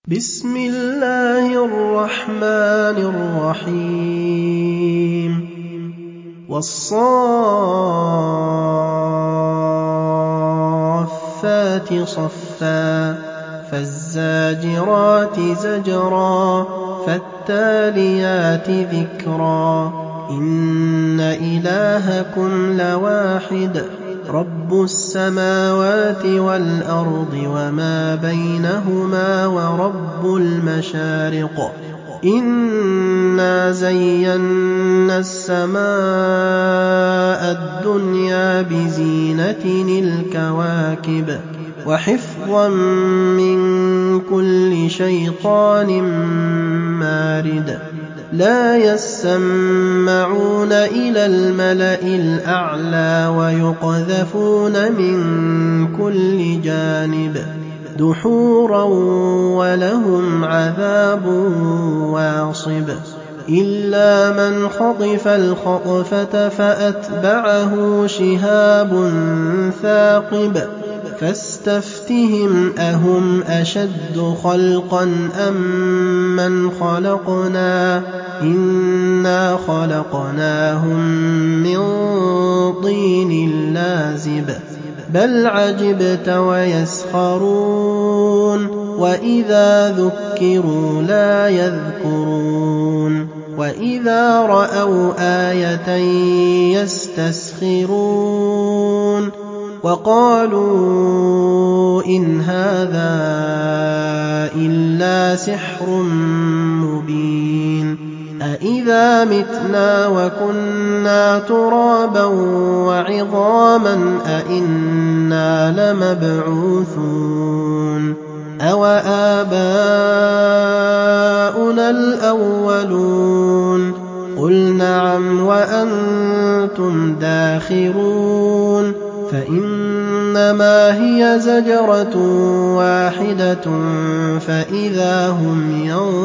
بسم الله الرحمن الرحيم والصافات صفا فالزاجرات زجرا فالتاليات ذكرا إن إلهكم لواحد رب السماوات والأرض وما بينهما ورب المشارق إنا زينا السماء الدنيا بزينة الكواكب وحفظا من كل شيطان مارد لا يسمعون إلى الملأ الأعلى ويقذفون من كل جانب دحورا ولهم عذاب واصب إلا من خطف الخطفة فأتبعه شهاب ثاقب فاستفتهم أهم أشد خلقا أم من خلقنا إنا خلقناهم من طين لازب بل عجبت ويسخرون وإذا ذكروا لا يذكرون وإذا رأوا آية يستسخرون وقالوا إن هذا إلا سحر مبين أإذا متنا وكنا ترابا وعظاما أإنا لمبعوثون أوآباؤنا الأولون قل نعم وأنتم داخرون فإنما هي زجرة واحدة فإذا هم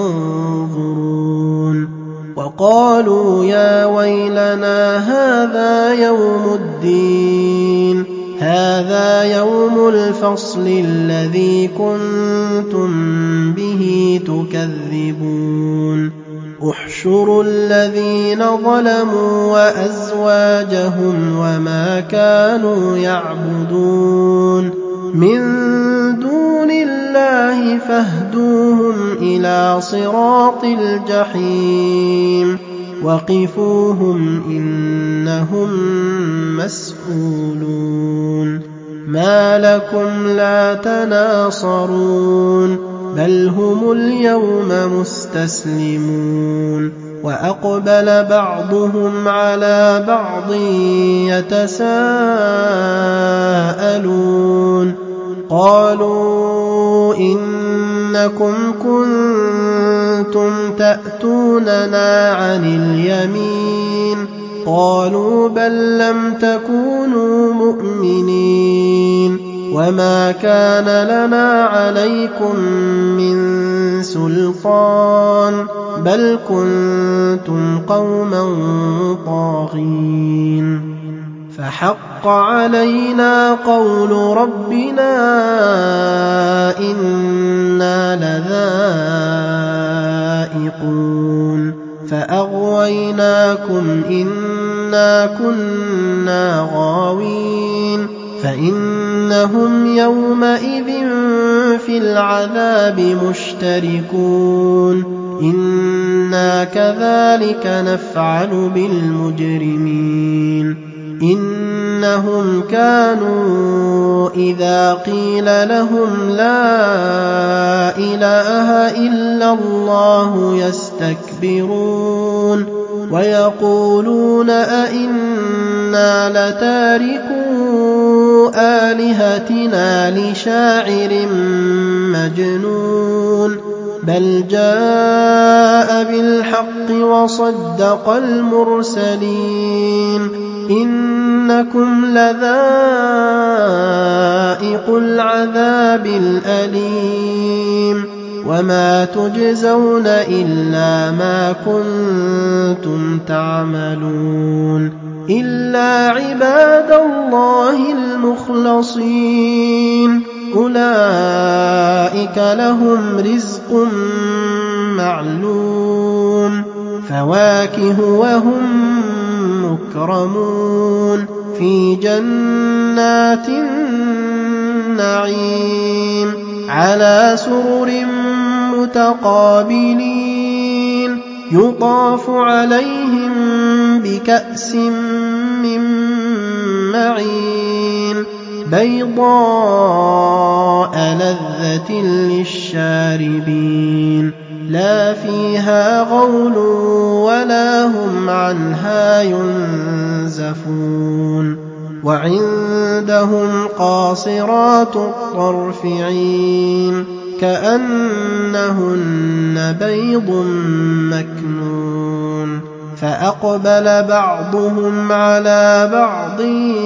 ينظرون وقالوا يا ويلنا هذا يوم الدين هذا يوم الفصل الذي كنتم به تكذبون احشروا الذين ظلموا وأزواجهم وما كانوا يعبدون من دون الله فاهدوهم إلى صراط الجحيم وقفوهم إنهم مسؤولون ما لكم لا تناصرون بل هم اليوم مستسلمون وأقبل بعضهم على بعض يتساءلون قالوا إنكم كنتم تأتوننا عن اليمين قالوا بل لم تكونوا مؤمنين وما كان لنا عليكم من سلطان بل كنتم قوما طاغين فحق علينا قول ربنا إنا لذائقون فأغويناكم إنا كنا غاوين فإنهم يومئذ في العذاب مشتركون إنا كذلك نفعل بالمجرمين إنهم كانوا إذا قيل لهم لا إله إلا الله يستكبرون ويقولون أئنا لتاركو آلهتنا لشاعر مجنون بل جاء بالحق وصدق المرسلين إنكم لذائقو العذاب الأليم وما تجزون إلا ما كنتم تعملون إلا عباد الله المخلصين أولئك لهم رزق معلوم فواكه وهم مكرمون في جنات النعيم على سرر متقابلين يطاف عليهم بكأس من معين بيضاء لذة للشاربين لا فيها غول ولا هم عنها ينزفون وعندهم قاصرات الطرف عين كأنهن بيض مكنون فأقبل بعضهم على بعض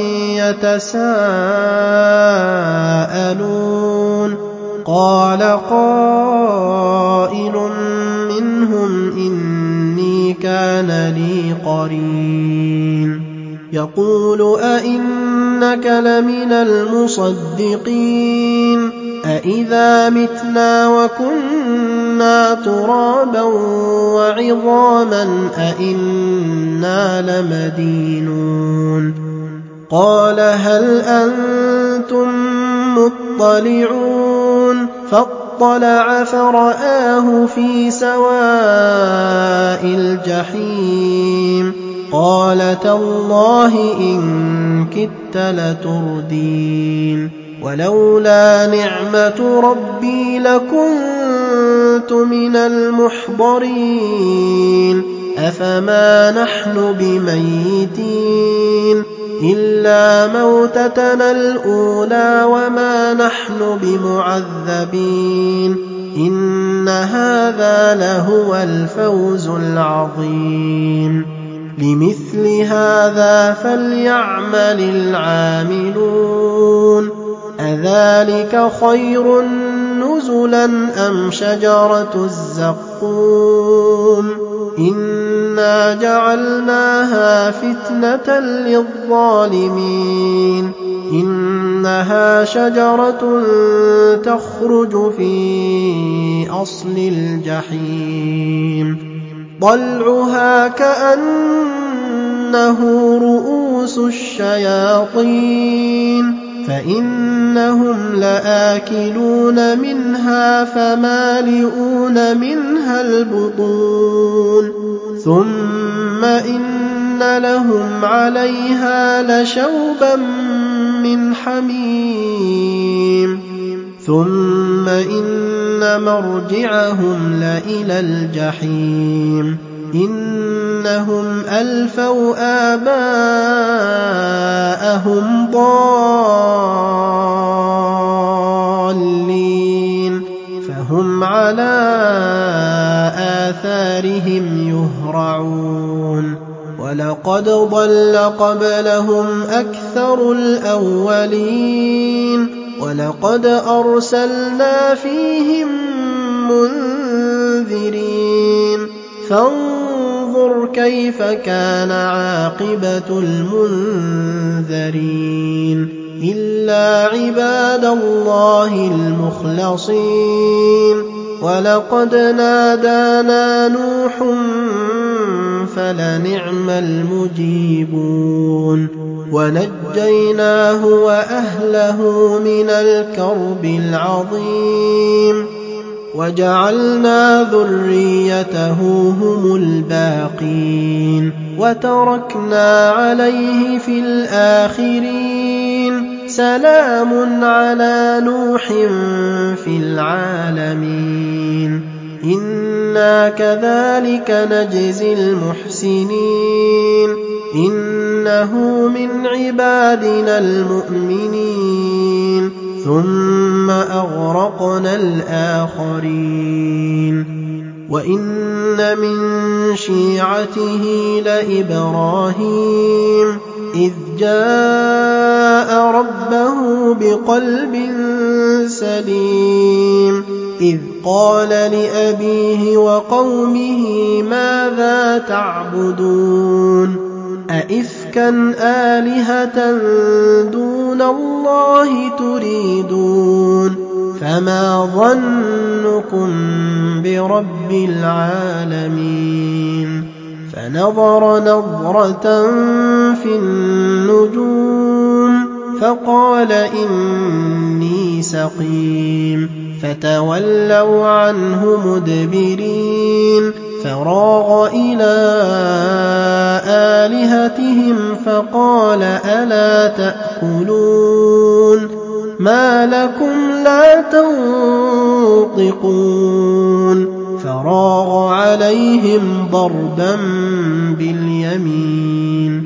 يتساءلون قال قائل منهم إني كان لي قرين يقول أئنك لمن المصدقين أئذا متنا وكنا ترابا وعظاما أئنا لمدينون قال هل أنتم مطلعون فاطلع فرآه في سواء الجحيم قال تالله إن كدت لتردين ولولا نعمة ربي لكنت من المحضرين أفما نحن بميتين إلا موتتنا الأولى وما نحن بمعذبين إن هذا لهو الفوز العظيم لمثل هذا فليعمل العاملون أذلك خير نزلا أم شجرة الزقوم إنا جعلناها فتنة للظالمين إنها شجرة تخرج في أصل الجحيم طلعها كأنه رؤوس الشياطين فإنهم لآكلون منها فمالئون منها البطون ثم إن لهم عليها لشوبا من حميم ثم إن مرجعهم لإلى الجحيم إنهم ألفوا آباءهم ضالين فهم على آثارهم يهرعون ولقد ضل قبلهم أكثر الأولين ولقد أرسلنا فيهم منذرين فانظر كيف كان عاقبة المنذرين إلا عباد الله المخلصين ولقد نادانا نوح فلنعم المجيبون ونجيناه وأهله من الكرب العظيم وجعلنا ذريته هم الباقين وتركنا عليه في الآخرين سلام على نوح في العالمين إنا كذلك نجزي المحسنين إنه من عبادنا المؤمنين ثم أغرقنا الآخرين وإن من شيعته لإبراهيم إذ جاء ربه بقلب سليم إذ قال لأبيه وقومه ماذا تعبدون أئفكا آلهة دون الله تريدون فما ظنكم برب العالمين فنظر نظرة في النجوم فقال إني سقيم فتولوا عنه مدبرين فراغ إلى آلهتهم فقال ألا تأكلون ما لكم لا تنطقون فراغ عليهم ضربا باليمين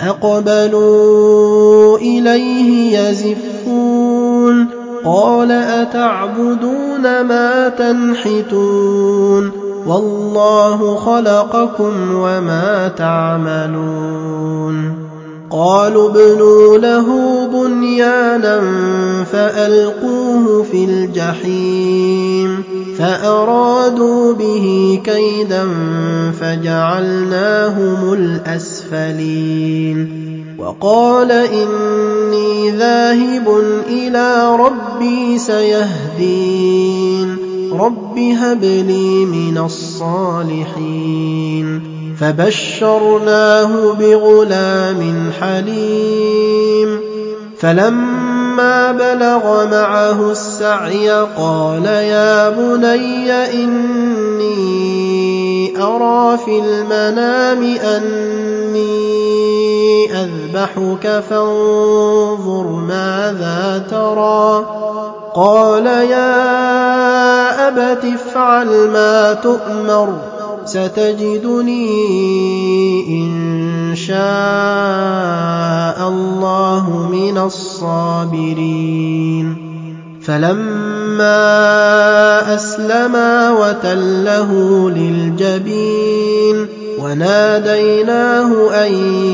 فأقبلوا إليه يزفون قال أتعبدون ما تنحتون والله خلقكم وما تعملون قالوا ابنوا له بنيانا فألقوه في الجحيم فأرادوا به كيدا فجعلناهم الأسفلين وقال إني ذاهب إلى ربي سيهدين رب هب لي من الصالحين فبشرناه بغلام حليم فلما بلغ معه السعي قال يا بني إني أرى في المنام أني أذبحك فانظر ماذا ترى قال يا أبت افعل ما تؤمر ستجدني إن شاء الله من الصابرين فلما أسلما وتله للجبين وناديناه أن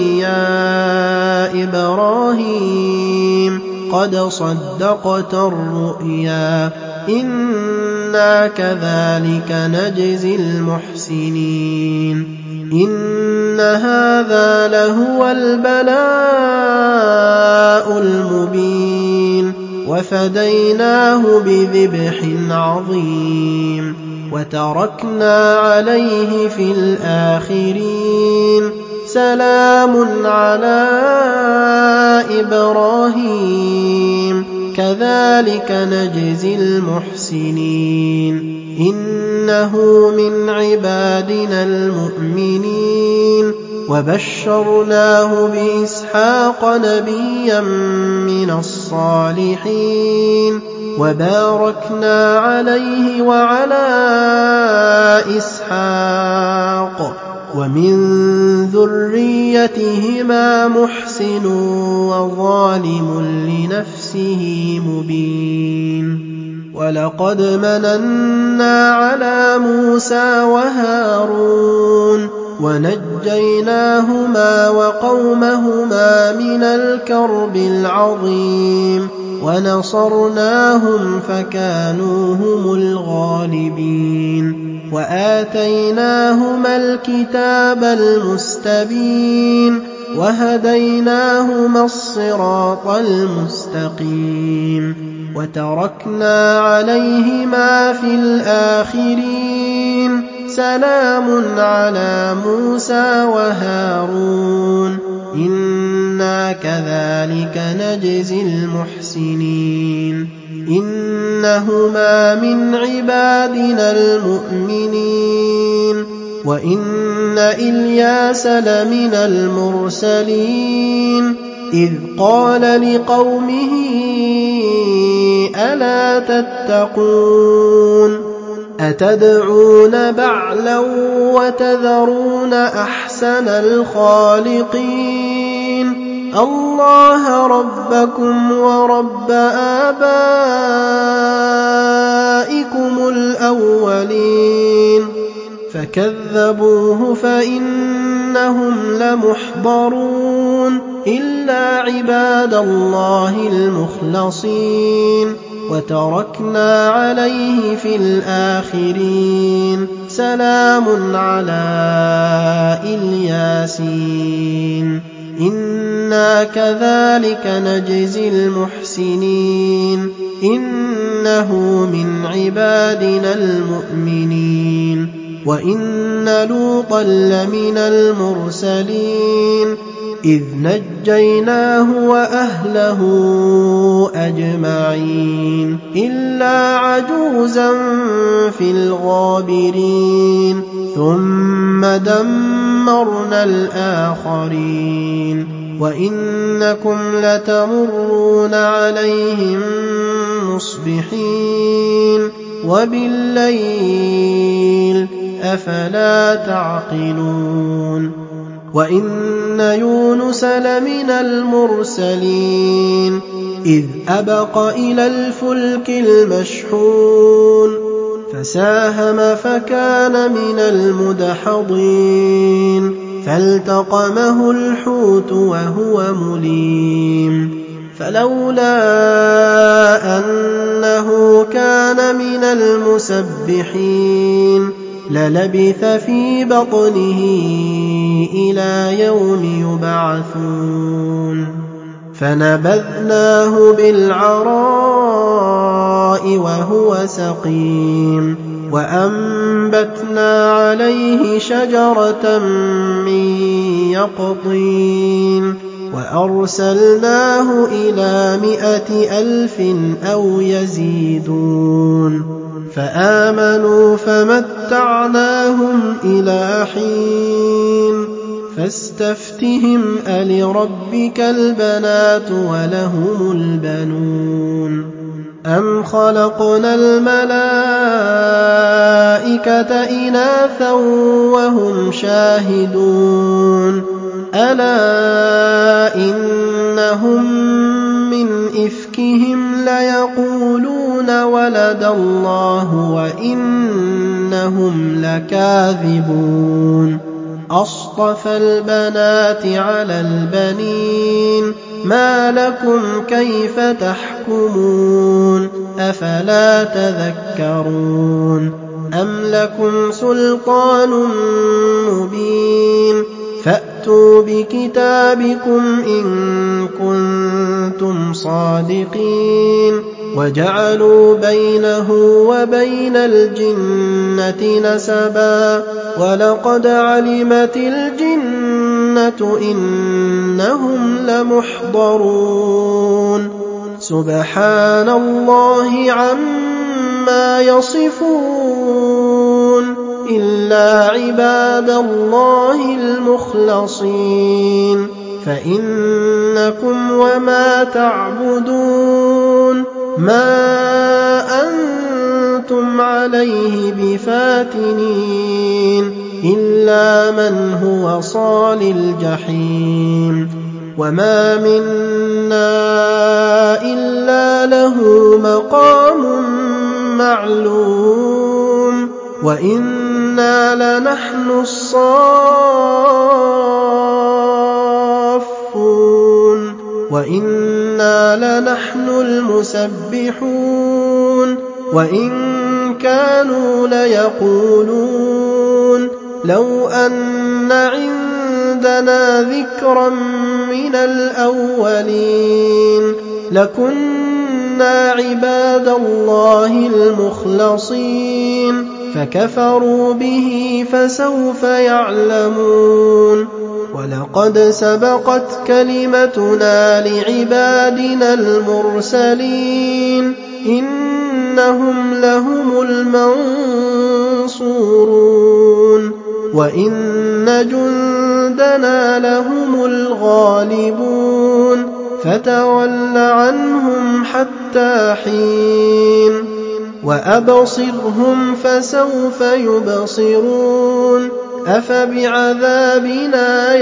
يا إبراهيم قد صدقت الرؤيا إنا كذلك نجزي المحسنين إن هذا لهو البلاء المبين وفديناه بذبح عظيم وتركنا عليه في الآخرين سلام على إبراهيم كذلك نجزي المحسنين إنه من عبادنا المؤمنين وبشرناه بإسحاق نبيا من الصالحين وباركنا عليه وعلى إسحاق ومن ذريتهما محسن وظالم لنفسه مبين ولقد مننا على موسى وهارون ونجيناهما وقومهما من الكرب العظيم ونصرناهم فكانوا هم الغالبين وآتيناهما الكتاب المستبين وهديناهما الصراط المستقيم وتركنا عليهما في الآخرين سلام على موسى وهارون إنا كذلك نجزي المحسنين إنهما من عبادنا المؤمنين وإن إلياس لمن المرسلين إذ قال لقومه ألا تتقون أتدعون بعلا وتذرون أحسن الخالقين الله ربكم ورب آبائكم الأولين فكذبوه فإنهم لمحضرون إلا عباد الله المخلصين وتركنا عليه في الآخرين سلام على الياسين إنا كذلك نجزي المحسنين إنه من عبادنا المؤمنين وإن لوطا لمن المرسلين إذ نجيناه وأهله أجمعين إلا عجوزا في الغابرين ثم دمرنا الآخرين وإنكم لتمرون عليهم مصبحين وبالليل أفلا تعقلون وإن يونس لمن المرسلين إذ أبق إلى الفلك المشحون فساهم فكان من المدحضين فالتقمه الحوت وهو مليم فلولا أنه كان من المسبحين للبث في بطنه إلى يوم يبعثون فنبذناه بالعراء وهو سقيم وأنبتنا عليه شجرة من يقطين وأرسلناه إلى 100,000 أو يزيدون فآمنوا فمتعناهم إلى حين فاستفتهم ألربك البنات ولهم البنون أم خلقنا الملائكة إناثا وهم شاهدون ألا إنهم من إفكهم ليقولون ولد الله وإنهم لكاذبون أصطفى البنات على البنين ما لكم كيف تحكمون أفلا تذكرون أم لكم سلطان مبين فأتوا بكتابكم إن كنتم صادقين وجعلوا بينه وبين الجنة نسبا ولقد علمت الجنة إنهم لمحضرون سبحان الله عما يصفون إلا عباد الله المخلصين فإنكم وما تعبدون ما أنتم عليه بفاتنين إلا من هو صال الجحيم وما منا إلا له مقام معلوم وإنا لنحن الصافون وإنا لنحن المسبحون وإن كانوا ليقولون لو أن عندنا ذكرا من الأولين لكنا عباد الله المخلصين فكفروا به فسوف يعلمون ولقد سبقت كلمتنا لعبادنا المرسلين إنهم لهم المنصورون وإن جندنا لهم الغالبون فتول عنهم حتى حين وأبصرهم فسوف يبصرون أفبعذابنا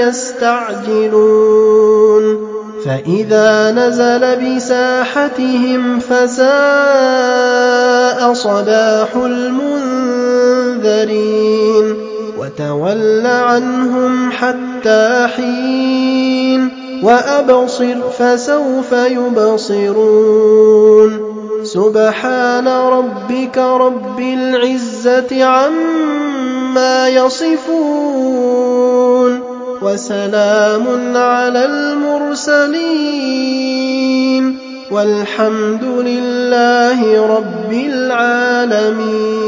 يستعجلون فإذا نزل بساحتهم فساء صباح المنذرين وتول عنهم حتى حين وأبصر فسوف يبصرون سبحان ربك رب العزة عما يصفون وسلام على المرسلين والحمد لله رب العالمين.